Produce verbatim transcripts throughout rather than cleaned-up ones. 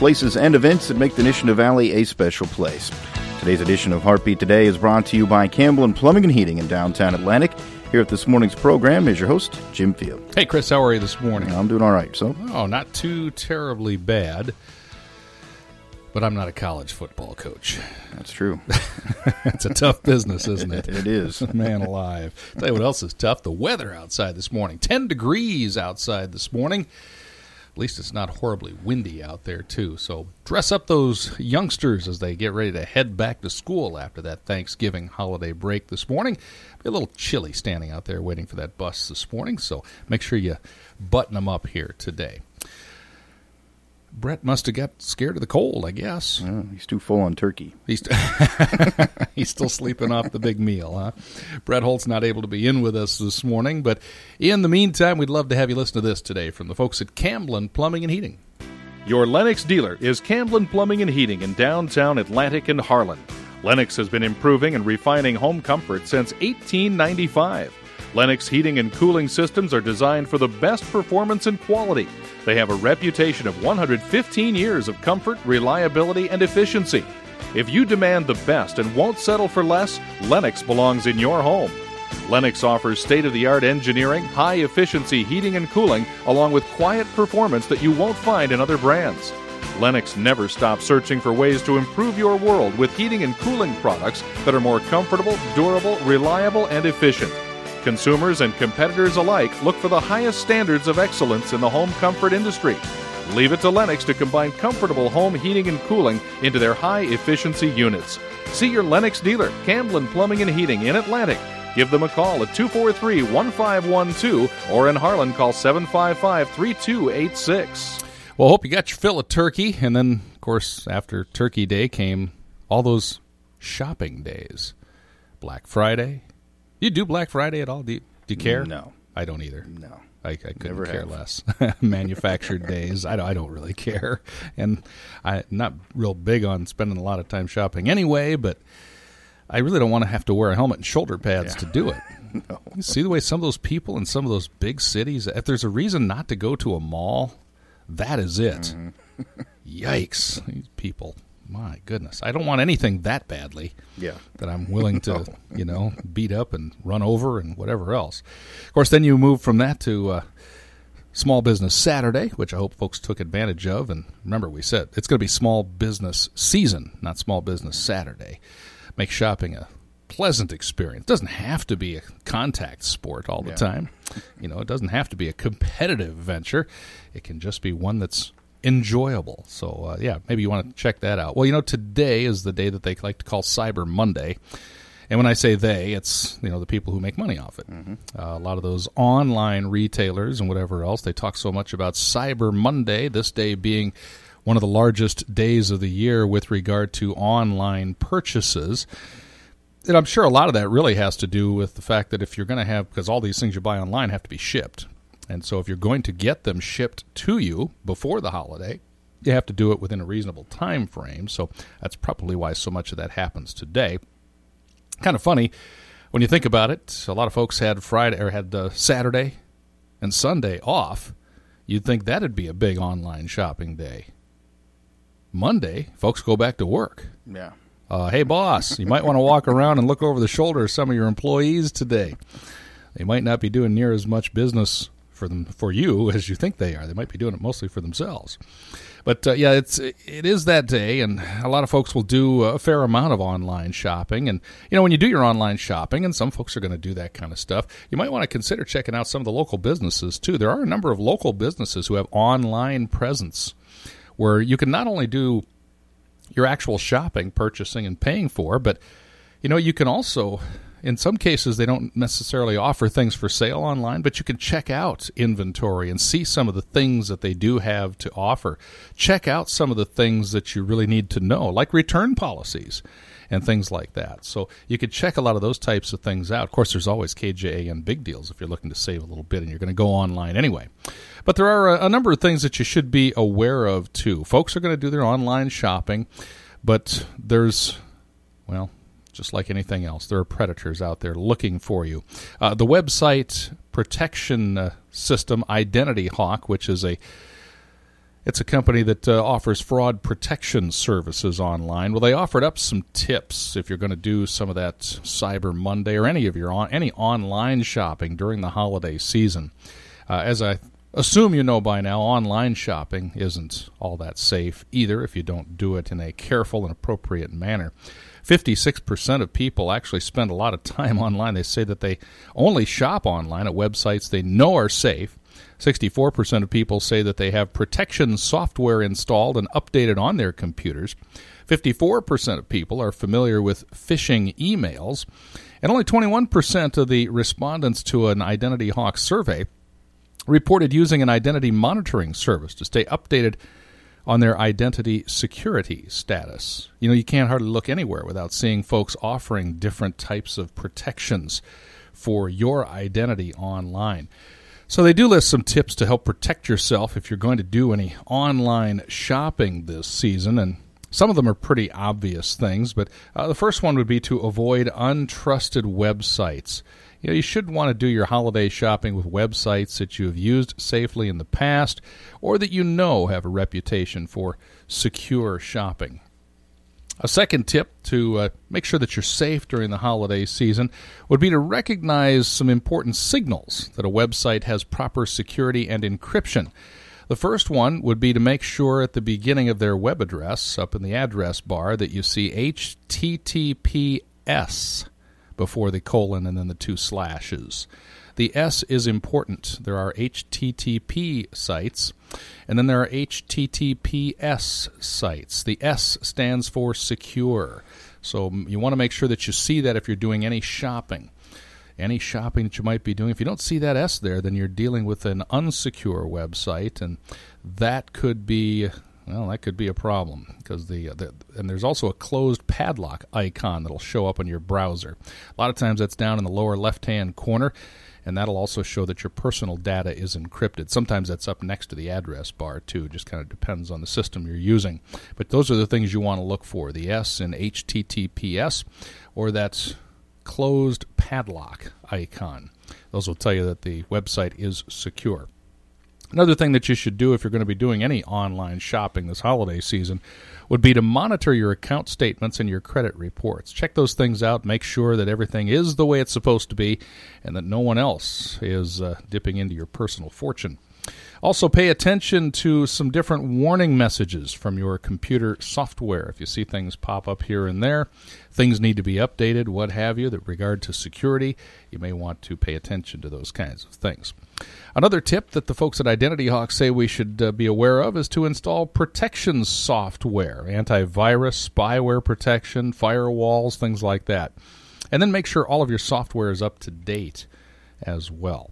places, and events that make the Nishina Valley a special place. Today's edition of Heartbeat Today is brought to you by Campbell and Plumbing and Heating in downtown Atlantic. Here at this morning's program is your host, Jim Field. Hey, Chris, how are you this morning? I'm doing all right. So, oh, not too terribly bad. But I'm not a college football coach. That's true. It's a tough business, isn't it? It is. Man alive. Tell you what else is tough. The weather outside this morning. ten degrees outside this morning. At least it's not horribly windy out there, too. So dress up those youngsters as they get ready to head back to school after that Thanksgiving holiday break this morning. Be a little chilly standing out there waiting for that bus this morning, so make sure you button them up here today. Brett must have got scared of the cold, I guess. Oh, he's too full on turkey. He's t- he's still sleeping off the big meal, huh? Brett Holt's not able to be in with us this morning, but in the meantime, we'd love to have you listen to this today from the folks at Camblin Plumbing and Heating. Your Lennox dealer is Camblin Plumbing and Heating in downtown Atlantic and Harlan. Lennox has been improving and refining home comfort since eighteen ninety-five. Lennox heating and cooling systems are designed for the best performance and quality. They have a reputation of one hundred fifteen years of comfort, reliability, and efficiency. If you demand the best and won't settle for less, Lennox belongs in your home. Lennox offers state-of-the-art engineering, high-efficiency heating and cooling, along with quiet performance that you won't find in other brands. Lennox never stops searching for ways to improve your world with heating and cooling products that are more comfortable, durable, reliable, and efficient. Consumers and competitors alike look for the highest standards of excellence in the home comfort industry. Leave it to Lennox to combine comfortable home heating and cooling into their high-efficiency units. See your Lennox dealer, Camblin Plumbing and Heating in Atlantic. Give them a call at two four three, one five one two or in Harlan, call seven five five, three two eight six. Well, hope you got your fill of turkey. And then, of course, after Turkey Day came all those shopping days. Black Friday. Do you do Black Friday at all? Do you, do you care? No. I don't either. No. I, I couldn't Never care have. less. Manufactured days, I don't, I don't really care. And I'm not real big on spending a lot of time shopping anyway, but I really don't want to have to wear a helmet and shoulder pads Yeah. to do it. No. You see the way some of those people in some of those big cities, if there's a reason not to go to a mall, that is it. Mm-hmm. Yikes. These people. My goodness. I don't want anything that badly Yeah. that I'm willing to, No. you know, beat up and run over and whatever else. Of course, then you move from that to uh, Small Business Saturday, which I hope folks took advantage of. And remember, we said it's going to be Small Business Season, not Small Business Saturday. Make shopping a pleasant experience. It doesn't have to be a contact sport all the Yeah. time. You know, it doesn't have to be a competitive venture. It can just be one that's enjoyable. So, uh, yeah, maybe you want to check that out. Well, you know, today is the day that they like to call Cyber Monday. And when I say they, it's, you know, the people who make money off it. Mm-hmm. Uh, a lot of those online retailers and whatever else, they talk so much about Cyber Monday, this day being one of the largest days of the year with regard to online purchases. And I'm sure a lot of that really has to do with the fact that if you're going to have, because all these things you buy online have to be shipped. And so if you're going to get them shipped to you before the holiday, you have to do it within a reasonable time frame. So that's probably why so much of that happens today. Kind of funny when you think about it. A lot of folks had Friday or had uh, Saturday and Sunday off. You'd think that'd be a big online shopping day. Monday, folks go back to work. Yeah. Uh, hey, boss, you might want to walk around and look over the shoulder of some of your employees today. They might not be doing near as much business for them for you as you think they are. They might be doing it mostly for themselves. But, uh, yeah, it's it is that day, and a lot of folks will do a fair amount of online shopping. And, you know, when you do your online shopping, and some folks are going to do that kind of stuff, you might want to consider checking out some of the local businesses, too. There are a number of local businesses who have online presence where you can not only do your actual shopping, purchasing, and paying for, but, you know, you can also, in some cases, they don't necessarily offer things for sale online, but you can check out inventory and see some of the things that they do have to offer. Check out some of the things that you really need to know, like return policies and things like that. So you could check a lot of those types of things out. Of course, there's always K J A N Big Deals if you're looking to save a little bit and you're going to go online anyway. But there are a, a number of things that you should be aware of, too. Folks are going to do their online shopping, but there's, well, just like anything else, there are predators out there looking for you. Uh, the website protection uh, system Identity Hawk, which is a It's a company that uh, offers fraud protection services online. Well, they offered up some tips if you're going to do some of that Cyber Monday or any of your on, any online shopping during the holiday season. Uh, as I assume you know by now, online shopping isn't all that safe either if you don't do it in a careful and appropriate manner. fifty-six percent of people actually spend a lot of time online. They say that they only shop online at websites they know are safe. sixty-four percent of people say that they have protection software installed and updated on their computers. fifty-four percent of people are familiar with phishing emails. And only twenty-one percent of the respondents to an Identity Hawk survey reported using an identity monitoring service to stay updated on their identity security status. You know, you can't hardly look anywhere without seeing folks offering different types of protections for your identity online. So they do list some tips to help protect yourself if you're going to do any online shopping this season, and some of them are pretty obvious things, but uh, the first one would be to avoid untrusted websites. You know, you should want to do your holiday shopping with websites that you have used safely in the past or that you know have a reputation for secure shopping. A second tip to uh, make sure that you're safe during the holiday season would be to recognize some important signals that a website has proper security and encryption. The first one would be to make sure at the beginning of their web address, up in the address bar, that you see H T T P S before the colon and then the two slashes. The S is important. There are H T T P sites, and then there are H T T P S sites. The S stands for secure. So you want to make sure that you see that if you're doing any shopping. Any shopping that you might be doing. If you don't see that S there, then you're dealing with an unsecure website, and that could be, well, that could be a problem. Because the, the and there's also a closed padlock icon that'll show up on your browser. A lot of times that's down in the lower left-hand corner, and that'll also show that your personal data is encrypted. Sometimes that's up next to the address bar, too. It just kind of depends on the system you're using. But those are the things you want to look for, the S in H T T P S, or that closed padlock icon. Those will tell you that the website is secure. Another thing that you should do if you're going to be doing any online shopping this holiday season would be to monitor your account statements and your credit reports. Check those things out. Make sure that everything is the way it's supposed to be and that no one else is uh, dipping into your personal fortune. Also, pay attention to some different warning messages from your computer software. If you see things pop up here and there, things need to be updated, what have you, that regard to security, you may want to pay attention to those kinds of things. Another tip that the folks at Identity Hawk say we should uh, be aware of is to install protection software, antivirus, spyware protection, firewalls, things like that. And then make sure all of your software is up to date as well.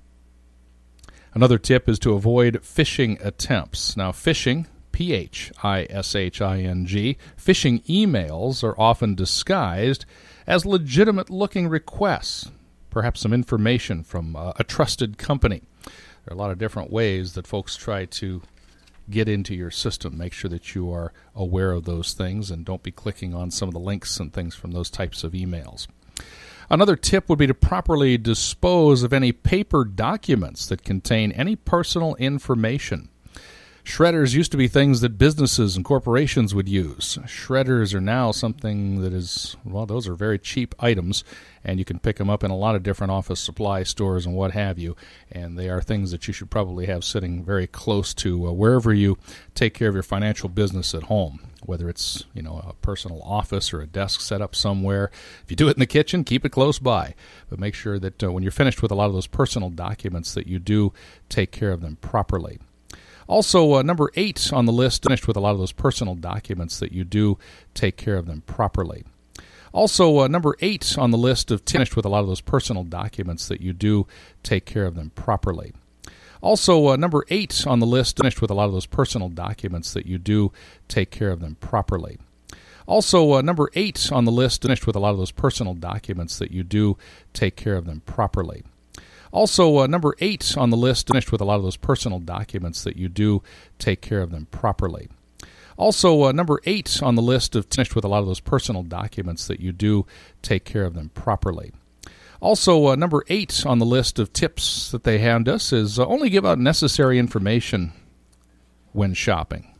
Another tip is to avoid phishing attempts. Now, phishing, P H I S H I N G, phishing emails are often disguised as legitimate-looking requests, perhaps some information from uh, a trusted company. There are a lot of different ways that folks try to get into your system. Make sure that you are aware of those things and don't be clicking on some of the links and things from those types of emails. Another tip would be to properly dispose of any paper documents that contain any personal information. Shredders used to be things that businesses and corporations would use. Shredders are now something that is, well, those are very cheap items, and you can pick them up in a lot of different office supply stores and what have you, and they are things that you should probably have sitting very close to uh, wherever you take care of your financial business at home, whether it's, you know, a personal office or a desk set up somewhere. If you do it in the kitchen, keep it close by, but make sure that uh, when you're finished with a lot of those personal documents that you do take care of them properly. Also, uh, number eight on the list, finished with a lot of those personal documents that you do take care of them properly. Also, uh, number eight on the list of finished with a lot of those personal documents that you do take care of them properly. Also, uh, number eight on the list, finished with a lot of those personal documents that you do take care of them properly. Also, uh, number eight on the list, finished with a lot of those personal documents that you do take care of them properly. Also, uh, number eight on the list, finished with a lot of those personal documents that you do take care of them properly. Also, uh, number eight on the list of finished with a lot of those personal documents that you do take care of them properly. Also, uh, number eight on the list of tips that they hand us is uh, only give out necessary information when shopping.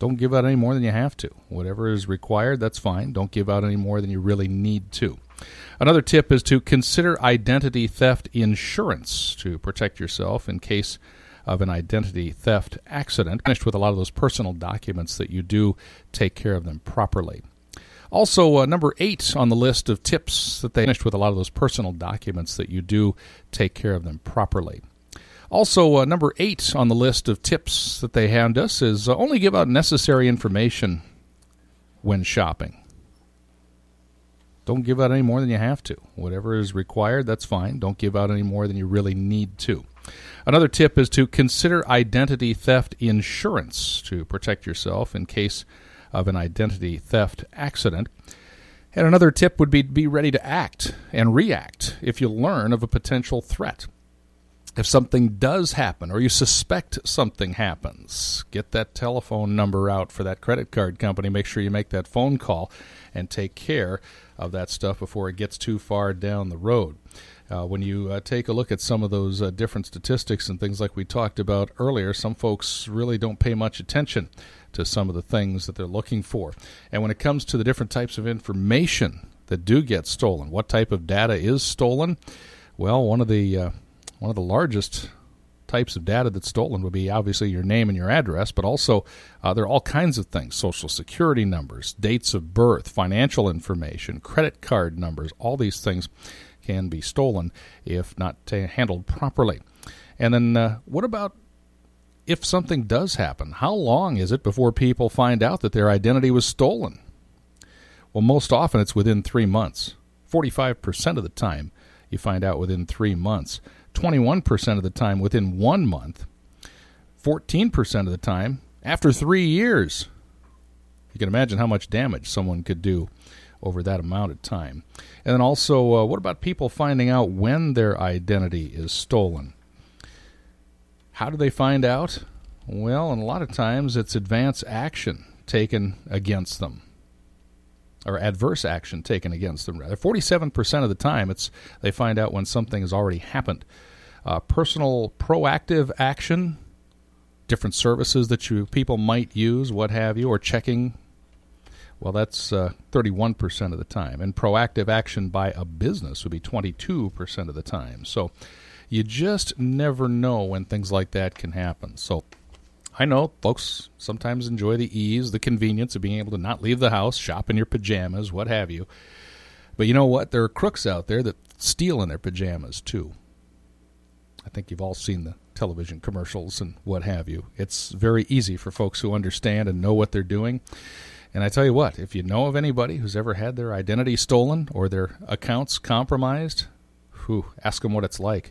Don't give out any more than you have to. Whatever is required, that's fine. Don't give out any more than you really need to. Another tip is to consider identity theft insurance to protect yourself in case of an identity theft accident. Finished with a lot of those personal documents that you do take care of them properly. Also, uh, number eight on the list of tips that they finished with a lot of those personal documents that you do take care of them properly. Also, uh, number eight on the list of tips that they hand us is uh, only give out necessary information when shopping. Don't give out any more than you have to. Whatever is required, that's fine. Don't give out any more than you really need to. Another tip is to consider identity theft insurance to protect yourself in case of an identity theft accident. And another tip would be to be ready to act and react if you learn of a potential threat. If something does happen or you suspect something happens, get that telephone number out for that credit card company. Make sure you make that phone call and take care of that stuff before it gets too far down the road. Uh, when you uh, take a look at some of those uh, different statistics and things like we talked about earlier, some folks really don't pay much attention to some of the things that they're looking for. And when it comes to the different types of information that do get stolen, what type of data is stolen? Well, one of the uh, one of the largest types of data that's stolen would be obviously your name and your address, but also uh, there are all kinds of things: social security numbers, dates of birth, financial information, credit card numbers. All these things can be stolen if not uh, handled properly. And then uh, what about if something does happen? How long is it before people find out that their identity was stolen? Well, most often it's within three months. forty-five percent of the time you find out within three months. twenty-one percent of the time within one month. fourteen percent of the time after three years. You can imagine how much damage someone could do over that amount of time. And then also, uh, what about people finding out when their identity is stolen? How do they find out? Well, and a lot of times it's advance action taken against them, or adverse action taken against them, rather. forty-seven percent of the time it's they find out when something has already happened. Uh, personal proactive action, different services that you people might use, what have you, or checking. Well, that's uh, thirty-one percent of the time. And proactive action by a business would be twenty-two percent of the time. So you just never know when things like that can happen. So I know folks sometimes enjoy the ease, the convenience of being able to not leave the house, shop in your pajamas, what have you. But you know what? There are crooks out there that steal in their pajamas, too. I think you've all seen the television commercials and what have you. It's very easy for folks who understand and know what they're doing. And I tell you what, if you know of anybody who's ever had their identity stolen or their accounts compromised, whew, ask them what it's like.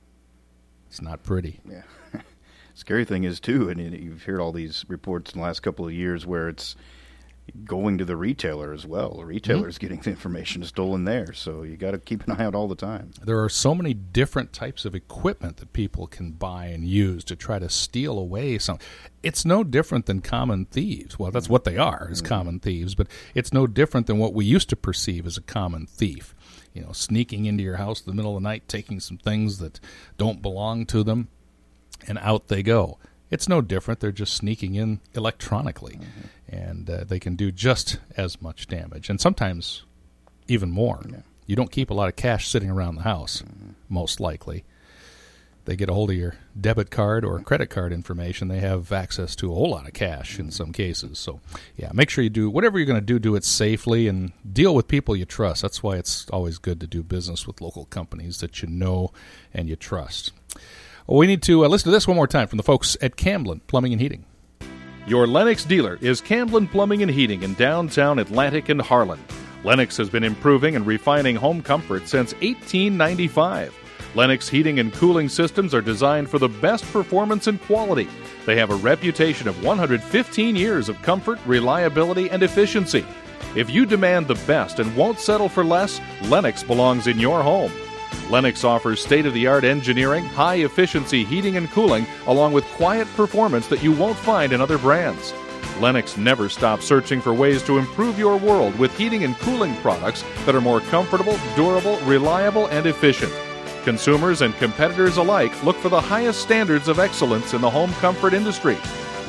It's not pretty. Yeah. Scary thing is, too, and you've heard all these reports in the last couple of years where it's going to the retailer as well. The retailer's mm-hmm. getting the information stolen there, so you got to keep an eye out all the time. There are so many different types of equipment that people can buy and use to try to steal away something. It's no different than common thieves. Well, that's what they are, is mm-hmm. common thieves, but it's no different than what we used to perceive as a common thief. You know, sneaking into your house in the middle of the night, taking some things that don't belong to them, and out they go. It's no different. They're just sneaking in electronically, mm-hmm. and uh, they can do just as much damage, and sometimes even more. Yeah. You don't keep a lot of cash sitting around the house, mm-hmm. most likely. They get a hold of your debit card or credit card information, they have access to a whole lot of cash in some cases. So, yeah, make sure you do whatever you're going to do, do it safely and deal with people you trust. That's why it's always good to do business with local companies that you know and you trust. Well, we need to uh, listen to this one more time from the folks at Camblin Plumbing and Heating. Your Lennox dealer is Camblin Plumbing and Heating in downtown Atlantic and Harlan. Lennox has been improving and refining home comfort since eighteen ninety-five. Lennox heating and cooling systems are designed for the best performance and quality. They have a reputation of one hundred fifteen years of comfort, reliability, and efficiency. If you demand the best and won't settle for less, Lennox belongs in your home. Lennox offers state-of-the-art engineering, high-efficiency heating and cooling, along with quiet performance that you won't find in other brands. Lennox never stops searching for ways to improve your world with heating and cooling products that are more comfortable, durable, reliable, and efficient. Consumers and competitors alike look for the highest standards of excellence in the home comfort industry.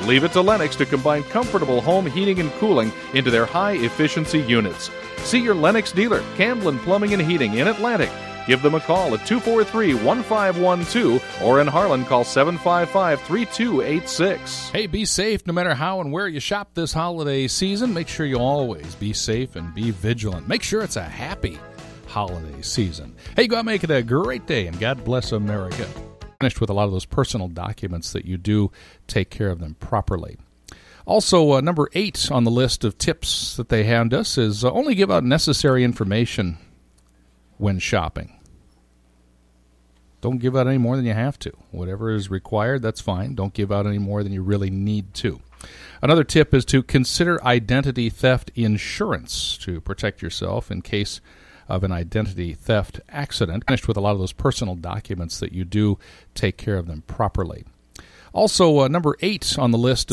Leave it to Lennox to combine comfortable home heating and cooling into their high-efficiency units. See your Lennox dealer, Camblin Plumbing and Heating in Atlantic. Give them a call at two four three, one five one two or in Harlan, call seven five five, three two eight six. Hey, be safe no matter how and where you shop this holiday season. Make sure you always be safe and be vigilant. Make sure it's a happy holiday season. Hey, go out and make it a great day, and God bless America. Finished with a lot of those personal documents that you do take care of them properly. Also, uh, number eight on the list of tips that they hand us is uh, only give out necessary information when shopping. Don't give out any more than you have to. Whatever is required, that's fine. Don't give out any more than you really need to. Another tip is to consider identity theft insurance to protect yourself in case of an identity theft accident. Finished with a lot of those personal documents that you do take care of them properly. Also, uh, number eight on the list